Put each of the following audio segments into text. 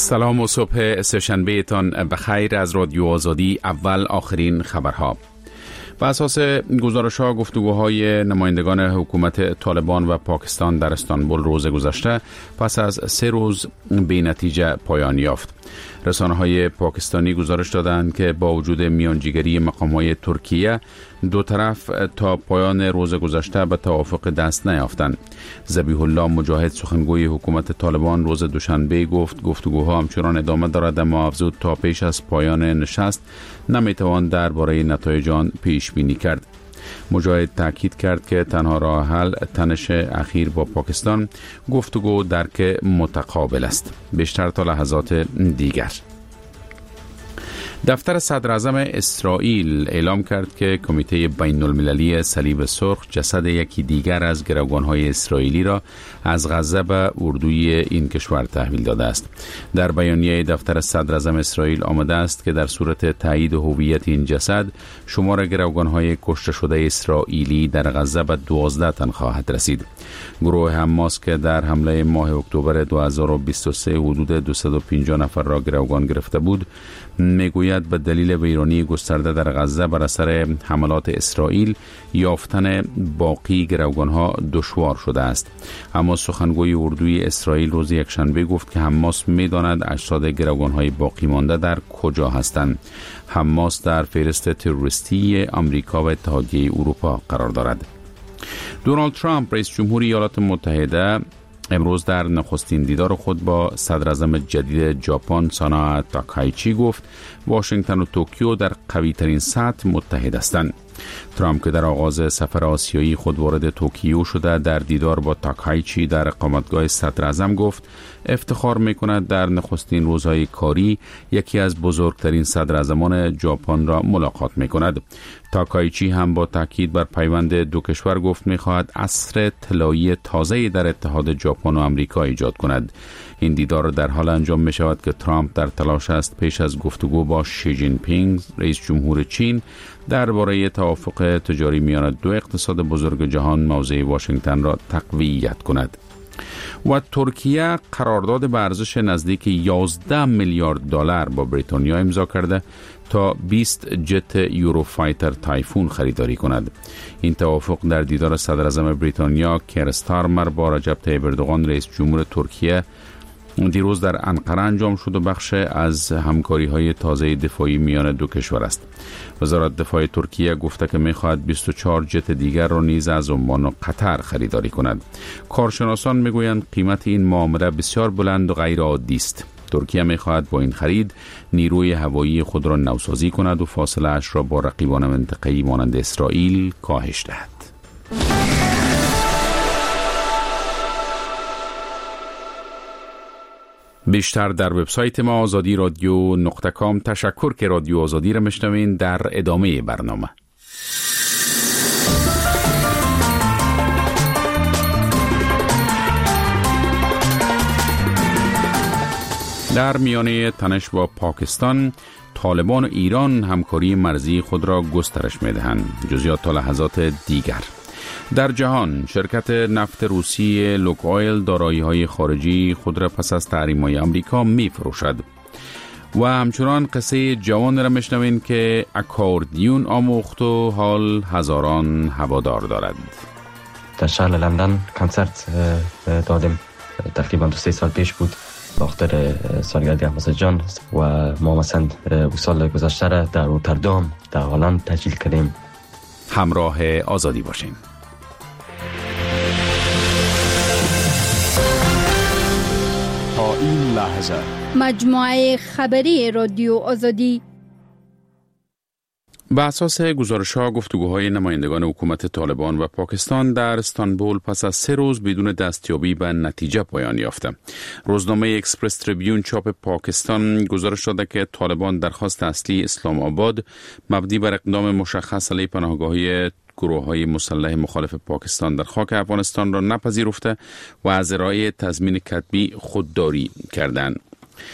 سلام و صبح سه‌شنبه تان بخیر از رادیو آزادی. اول آخرین خبرها. بر اساس گزارش‌ها گفتگوهای نمایندگان حکومت طالبان و پاکستان در استانبول روز گذشته پس از 3 روز بی نتیجه پایان یافت. رسانه‌های پاکستانی گزارش دادند که با وجود میانجیگری مقام‌های ترکیه دو طرف تا پایان روز گذشته به توافق دست نیافتند. ذبیح الله مجاهد سخنگوی حکومت طالبان روز دوشنبه گفت گفتگوها همچنان ادامه دارد، اما افزود تا پیش از پایان نشست نمیتوان درباره نتایج آن پیش بینی کرد. مجاهد تاکید کرد که تنها راه حل تنش اخیر با پاکستان گفتگو درک متقابل است. بیشتر تا لحظات دیگر. دفتر صدر اعظم اسرائیل اعلام کرد که کمیته بین المللی صلیب سرخ جسد یکی دیگر از گروگان‌های اسرائیلی را از غزه به اردوی این کشور تحویل داده است. در بیانیه دفتر صدر اعظم اسرائیل آمده است که در صورت تایید هویت این جسد شمار گروگان‌های کشته شده اسرائیلی در غزه به 12 تن خواهد رسید. گروه حماس که در حمله ماه اکتبر 2023 حدود 250 نفر را گروگان گرفته بود میگوید به دلیل ویرانی گسترده در غزه بر اثر حملات اسرائیل یافتن باقی گروگان‌ها دشوار شده است. اما سخنگوی اردوی اسرائیل روز یکشنبه گفت که حماس می‌داند اجساد گروگان‌های باقی مانده در کجا هستند. حماس در فهرست تروریستی آمریکا و اتحادیه اروپا قرار دارد. دونالد ترامپ رئیس جمهوری ایالات متحده امروز در نخستین دیدار خود با صدر اعظم جدید ژاپن سانا تاکایچی گفت واشنگتن و توکیو در قوی ترین سطح متحد هستند. ترامپ که در آغاز سفر آسیایی خود وارد توکیو شده در دیدار با تاکایچی در اقامتگاه صدر اعظم گفت افتخار می‌کند در نخستین روزهای کاری یکی از بزرگترین صدر اعظمان ژاپن را ملاقات می‌کند. تاکایچی هم با تاکید بر پیوند دو کشور گفت می‌خواهد عصر طلایی تازه‌ای در اتحاد ژاپن و آمریکا ایجاد کند. این دیدار در حال انجام می‌شود که ترامپ در تلاش است پیش از گفتگو با شی جین پینگ رئیس جمهور چین درباره توافق تجاری میان دو اقتصاد بزرگ جهان موضع واشنگتن را تقویت کند. و ترکیه قرارداد به ارزش نزدیک 11 میلیارد دلار با بریتانیا امضا کرده تا 20 جت یوروفایتر تایفون خریداری کند. این توافق در دیدار صدر اعظم بریتانیا کیر استارمر با رجب طیب اردوغان رئیس جمهور ترکیه دیروز در انقره انجام شد و بخش از همکاری‌های تازه دفاعی میان دو کشور است. وزارت دفاع ترکیه گفته که می‌خواهد 24 جت دیگر را نیز از عمان و قطر خریداری کند. کارشناسان می‌گویند قیمت این معامله بسیار بلند و غیر عادی است. ترکیه می‌خواهد با این خرید نیروی هوایی خود را نوسازی کند و فاصله اش را با رقیبان منطقه‌ای مانند اسرائیل کاهش دهد. بیشتر در وبسایت ما azadi-radio.com. تشکر که رادیو آزادی را میشنوین. در ادامه برنامه در میانه تنش با پاکستان، طالبان و ایران همکاری مرزی خود را گسترش میدهند. جزئیات تا لحظات دیگر. در جهان شرکت نفت روسی لوکوایل دارایی‌های خارجی خود را پس از تحریم‌های آمریکا می‌فروشد. و همچنان قصه جوان را میشنوین که اکاردیون آموخت و حال هزاران هوادار دارد. در شهر لندن کنسرت دادیم، تقریبا 2-3 سال پیش بود، باختر سالگرد احمد جان، و ما مثلا سال گذشته را در روتردام در هلند تسجیل کردیم. همراه آزادی باشین. تا این لحظه مجموعه خبری رادیو آزادی. به اساس گزارش‌ها گفتگوهای نمایندگان حکومت طالبان و پاکستان در استانبول پس از 3 روز بدون دستیابی به نتیجه پایان یافته. روزنامه اکسپرس تریبیون چاپ پاکستان گزارش داده که طالبان درخواست اصلی اسلام آباد مبنی بر اقدام مشخص علیه پناهگاهی گروه‌های مسلح مخالف پاکستان در خاک افغانستان را نپذیرفته و از ارائه تضمین کتبی خودداری کردند.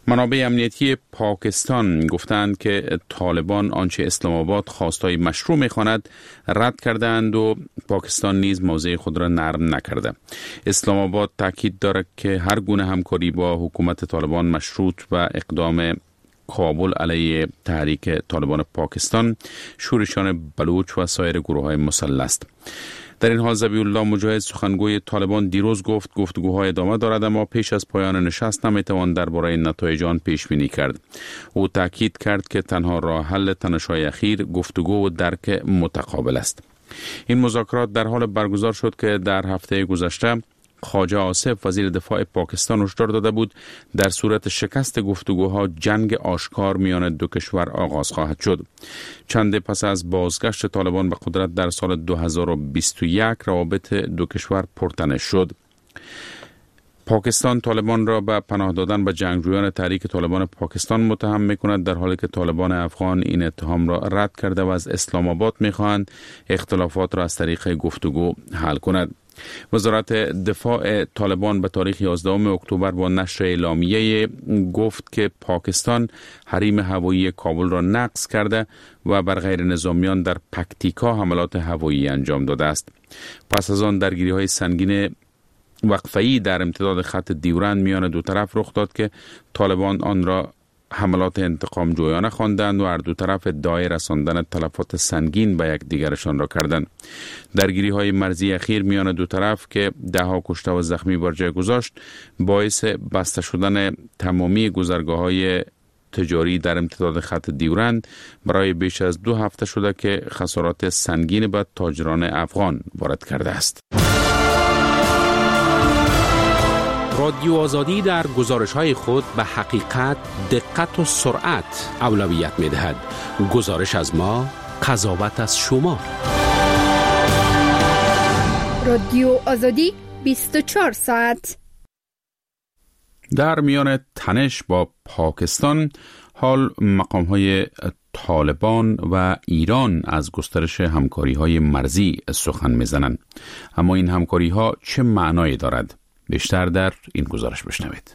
منابع امنیتی پاکستان گفتند که طالبان آنچه اسلام آباد خواستای مشروع می‌خواند رد کردند و پاکستان نیز موضع خود را نرم نکرده. اسلام آباد تاکید دارد که هر گونه همکاری با حکومت طالبان مشروط و اقدام کابل علیه تحریک طالبان پاکستان، شورشان بلوچ و سایر گروه‌های مسلح است. در این حال ذبیح الله مجاهد سخنگوی طالبان دیروز گفت گفتگوهای ادامه دارد، اما پیش از پایان نشست نمیتوان درباره نتایج آن پیش بینی کرد. او تاکید کرد که تنها راه حل تنش‌های اخیر گفتگو و درک متقابل است. این مذاکرات در حال برگزار شد که در هفته گذشته خواجه آصف وزیر دفاع پاکستان هشدار داده بود در صورت شکست گفتگوها جنگ آشکار میان دو کشور آغاز خواهد شد. چند پس از بازگشت طالبان به قدرت در سال 2021 روابط دو کشور پرتنش شد. پاکستان طالبان را به پناه دادن به جنگجویان تحریک طالبان پاکستان متهم می‌کند، در حالی که طالبان افغان این اتهام را رد کرده و از اسلام آباد می‌خواهند اختلافات را از طریق گفتگو حل کند. وزارت دفاع طالبان به تاریخ 11 اکتبر با نشر اعلامیه گفت که پاکستان حریم هوایی کابل را نقض کرده و بر غیر نظامیان در پکتیکا حملات هوایی انجام داده است. پس از آن درگیری‌های سنگین وقفه‌ای در امتداد خط دیورند میان دو طرف رخ داد که طالبان آن را حملات انتقام جویانه خواندند و هر دو طرف ادعای رساندن تلفات سنگین به یکدیگرشان را کردند. درگیری های مرزی اخیر میان دو طرف که دهها کشته و زخمی بر جای گذاشت باعث بسته شدن تمامی گذرگاه‌های تجاری در امتداد خط دیورند برای بیش از 2 هفته شده که خسارات سنگین به تاجران افغان وارد کرده است. رادیو آزادی در گزارش‌های خود به حقیقت، دقت و سرعت اولویت می‌دهد. گزارش از ما، قضاوت از شما. رادیو آزادی 24 ساعت. در میان تنش با پاکستان، حال مقام‌های طالبان و ایران از گسترش همکاری‌های مرزی سخن می‌زنند. اما این همکاری‌ها چه معنایی دارد؟ بیشتر در این گزارش بشنوید.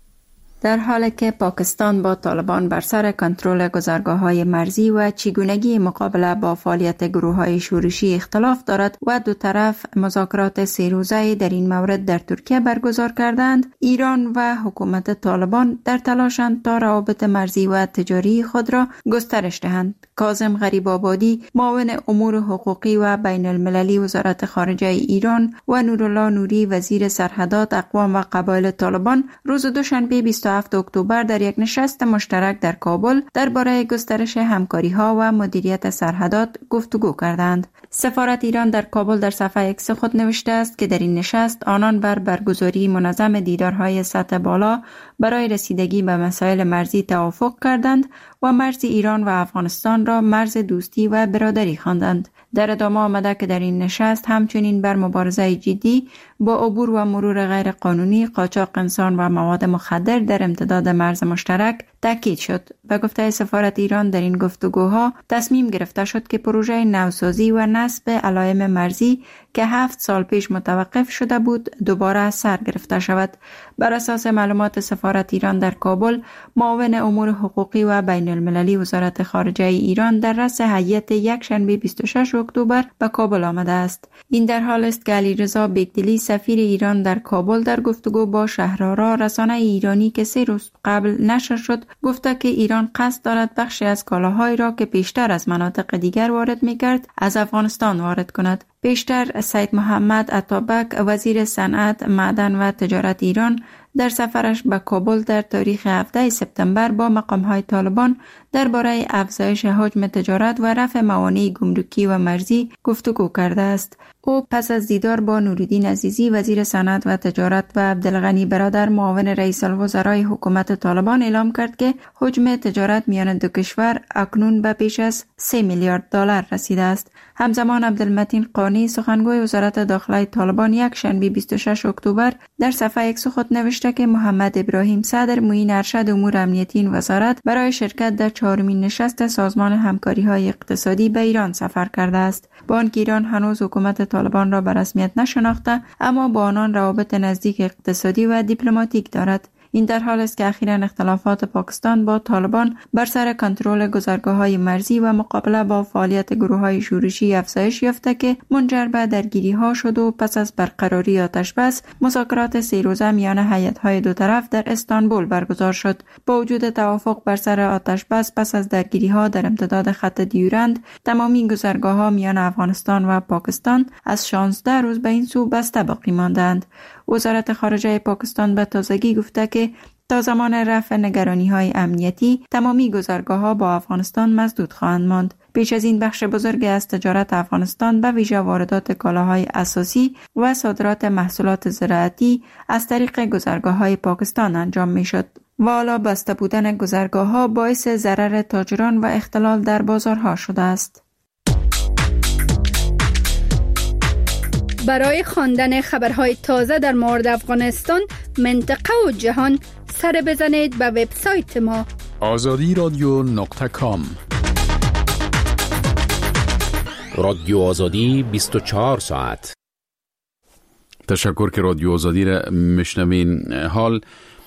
در حالی که پاکستان با طالبان بر سر کنترل گذرگاه‌های مرزی و چگونگی مقابله با فعالیت گروه‌های شورشی اختلاف دارد و دو طرف مذاکرات 3 روزه در این مورد در ترکیه برگزار کردند، ایران و حکومت طالبان در تلاشند تا روابط مرزی و تجاری خود را گسترش دهند. کاظم غریب‌آبادی، معاون امور حقوقی و بین المللی وزارت خارجه ایران و نورالله نوری، وزیر سرحدات اقوام و قبایل طالبان، روز دوشنبه 27 اکتبر در یک نشست مشترک در کابل درباره گسترش همکاری‌ها و مدیریت سرحدات گفتگو کردند. سفارت ایران در کابل در صفحه اکس خود نوشته است که در این نشست آنان بر برگزاری منظم دیدارهای سطح بالا برای رسیدگی به مسائل مرزی توافق کردند و مرز ایران و افغانستان را مرز دوستی و برادری خواندند. در ادامه آمده که در این نشست همچنین بر مبارزه جدی با عبور و مرور غیر قانونی، قاچاق انسان و مواد مخدر در امتداد مرز مشترک تاکید شد. به گفته سفارت ایران در این گفتگوها تصمیم گرفته شد که پروژه نوسازی و نصب علائم مرزی که 7 سال پیش متوقف شده بود دوباره سر گرفته شود. بر اساس معلومات سفارت ایران در کابل، معاون امور حقوقی و بین المللی وزارت خارجه ایران در رأس هیئت یک شنبه 26 اکتبر به کابل آمده است. این در حال است که علیرضا بیگدلی، سفیر ایران در کابل، در گفتگو با شهرآرا رسانه ایرانی که 3 روز قبل نشر شد گفته که ایران قصد دارد بخشی از کالاهایی را که پیشتر از مناطق دیگر وارد می‌کرد از افغانستان وارد کند. پیشتر سید محمد عطابک، وزیر صنعت، معدن و تجارت ایران، در سفرش به کابل در تاریخ 17 سپتامبر با مقام‌های طالبان درباره افزایش حجم تجارت و رفع موانع گمرکی و مرزی گفتگو کرده است. او پس از دیدار با نورالدین عزیزی، وزیر صنعت و تجارت، و عبدالغنی برادر، معاون رئیس الوزرای حکومت طالبان، اعلام کرد که حجم تجارت میان دو کشور اکنون به بیش از 3 میلیارد دلار رسیده است. همزمان عبدالمتین قانی، سخنگوی وزارت داخله طالبان، یک شنبه 26 اکتبر در صفحه اکس خود نوشته که محمد ابراهیم صدر، معین ارشد امور امنیتی این وزارت، برای شرکت در 4مین نشست سازمان همکاری‌های اقتصادی به ایران سفر کرده است. با آنکه ایران هنوز حکومت طالبان را به رسمیت نشناخته، اما با آنان روابط نزدیک اقتصادی و دیپلماتیک دارد. این در حال است که اخیراً اختلافات پاکستان با طالبان بر سر کنترل گذرگاه‌های مرزی و مقابله با فعالیت گروه‌های شورشی افزایش یافته که منجر به درگیری‌ها شد و پس از برقراری آتش بس مذاکرات 3 روزه میان هیئت‌های دو طرف در استانبول برگزار شد. با وجود توافق بر سر آتش بس پس از درگیری‌ها در امتداد خط دیورند، تمامی گذرگاه‌ها میان افغانستان و پاکستان از 16 روز به این سو بسته باقی ماندند. وزارت خارجه پاکستان به تازگی گفته که تا زمان رفع نگرانی‌های امنیتی تمامی گذرگاه‌ها با افغانستان مسدود خواهند ماند. پیش از این بخش بزرگی از تجارت افغانستان به ویژه واردات کالاهای اساسی و صادرات محصولات زراعتی از طریق گذرگاه‌های پاکستان انجام می‌شد. و حالا بسته بودن گذرگاه‌ها باعث ضرر تاجران و اختلال در بازارها شده است. برای خواندن خبرهای تازه در مورد افغانستان، منطقه و جهان سر بزنید به وبسایت ما azadiradio.com. رادیو آزادی 24 ساعت. تشکر که رادیو آزادی را میشنوین. حال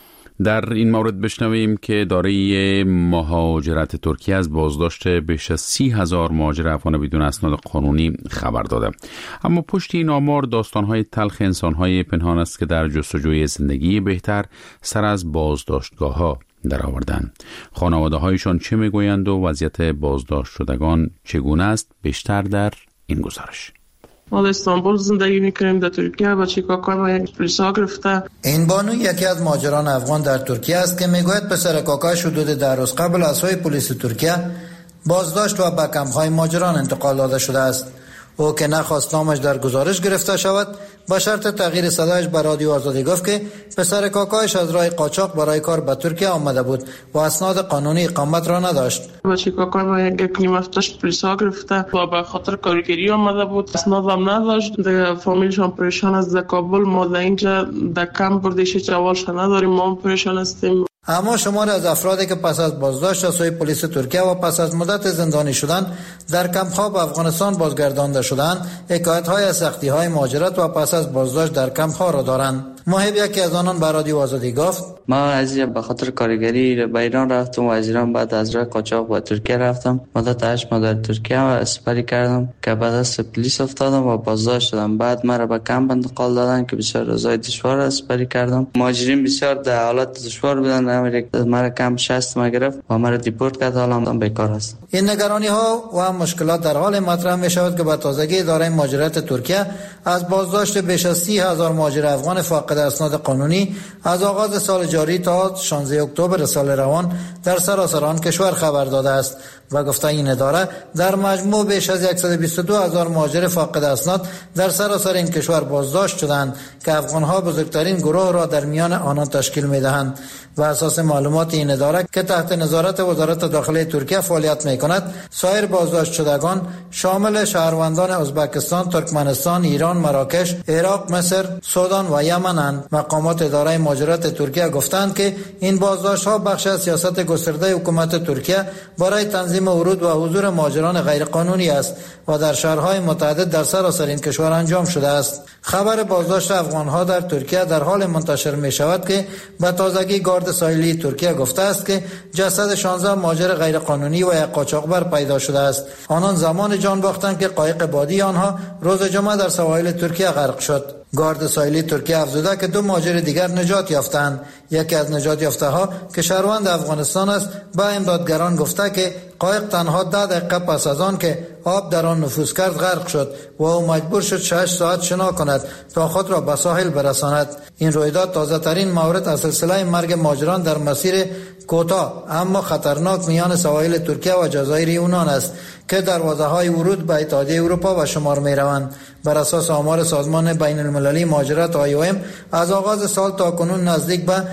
در این مورد بشنویم که دارای مهاجرت ترکیه از بازداشت بیش از 30,000 مهاجر افغان بدون اسناد قانونی خبر داده. اما پشت این آمار داستان‌های تلخ انسان‌های پنهان است که در جستجوی زندگی بهتر سر از بازداشتگاه‌ها در آوردن. خانواده‌هایشان چه میگویند و وضعیت بازداشت شدگان چگونه است؟ بیشتر در این گزارش. ما در استانبول زندگی میکنیم. در ترکیه بچه کاکای ما یک پلیسا گرفته. این بانو یکی از مهاجران افغان در ترکیه است که میگوید پسر کاکایش حدود 10 روز قبل از سوی پلیس ترکیه بازداشت و به کمپ‌های مهاجران انتقال داده شده است. او که نخواست نامش در گزارش گرفته شود با شرط تغییر صدایش به رادیو آزادی گفت که پسر کاکایش از راه قاچاق برای کار به ترکیه آمده بود و اسناد قانونی اقامت را نداشت. بچه کاکای ما یک نیم هفتهش پلیسا گرفته و به خاطر کارگری آمده بود، اسناد هم نداشت. در فامیلشان پریشان است. در کابل ما در اینجا در کمپ بردیش جوالش نداریم، ما هم پریشان هستیم. اما شماری از افرادی که پس از بازداشت از سوی پلیس ترکیه و پس از مدت زندانی شدن در کمپ‌ها به افغانستان بازگردانده شدند، حکایت‌های از سختی‌های مهاجرت و پس از بازداشت در کمپ‌ها را دارند. محب یکی از آنان به رادیو آزادی گفت: ما از به خاطر کارگری به ایران رفتم و از ایران بعد از راه قاچاق به ترکیه رفتم. مدت 8 ماه در ترکیه اسپری کردم که بعد از پلیس افتادم و بازداشت شدم. بعد مرا به کمپ انتقال دادن که بسیار روزای دشوار اسپری کردم. مهاجرین بسیار در حالت دشوار بودند. مرا کمپ 60 ما گرفت و مرا دیپورت کرد. حالا هم بیکار هستم. این نگرانی‌ها و مشکلات در حال مطرح می‌شود که به تازگی اداره مهاجرت ترکیه از بازداشت بیش از 30,000 مهاجر افغان فاقد اسناد قانونی از آغاز سال جاری تا 16 اکتبر سال روان در سراسر آن کشور خبر داده است و گفته این اداره در مجموع بیش از 122,000 مهاجر فاقد اسناد در سراسر این کشور بازداشت شدند که افغان‌ها بزرگترین گروه را در میان آنان تشکیل می‌دهند. و اساس معلومات این اداره که تحت نظارت وزارت داخلی ترکیه فعالیت می‌کند، سایر بازداشت شدگان شامل شهروندان ازبکستان، ترکمنستان، ایران، مراکش، عراق، مصر، سودان و یمن‌اند. مقامات اداره مهاجرت ترکیه گفتند که این بازداشت‌ها بخش از سیاست گسترده حکومت ترکیه برای تنظیم ورود و حضور مهاجران غیرقانونی است و در شهرهای متعدد در سراسر این کشور انجام شده است. خبر بازداشت افغان‌ها در ترکیه در حال منتشر می‌شود که به تازگی گارد ساحلی ترکیه گفته است که جسد 16 مهاجر غیرقانونی و یک قاچاقبر پیدا شده است. آنان زمان جان باختند که قایق بادی آنها روز جمعه در سواحل ترکیه غرق شد. گارد ساحلی ترکیه افزوده که 2 مهاجر دیگر نجات یافتند. یکی از نجات یافته‌ها که شهروند افغانستان است به امدادگران گفته که قایق تنها 10 دقیقه پس از آن که آب در آن نفوذ کرد غرق شد و او مجبور شد 6 ساعت شنا کند تا خود را به ساحل برساند. این رویداد تازه‌ترین مورد از سلسله مرگ مهاجران در مسیر کوتاه اما خطرناک میان سواحل ترکیه و جزایر یونان است که دروازه‌های ورود به اتحادیه اروپا به شمار می‌روند. بر اساس آمار سازمان بین المللی مهاجرت IOM از آغاز سال تا کنون نزدیک به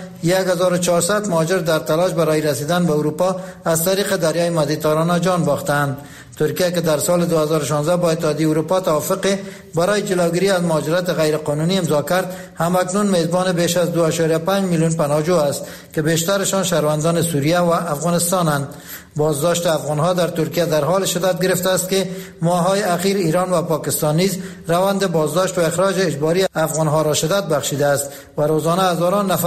1400 مهاجر در تلاش برای رسیدن به اروپا از طریق دریای مدیترانه جان باختند. ترکیه که در سال 2016 با اتحادیه اروپا توافق برای جلوگیری از مهاجرت غیرقانونی امضا کرد، همکنون میزبان بیش از 2.5 میلیون پناهجو است که بیشترشان شهروندان سوریه و افغانستانند. بازداشت افغان‌ها در ترکیه در حال شدت گرفته است که ماه‌های اخیر ایران و پاکستان نیز روند بازداشت و اخراج اجباری افغان‌ها را شدت بخشیده است و روزانه هزاران نفر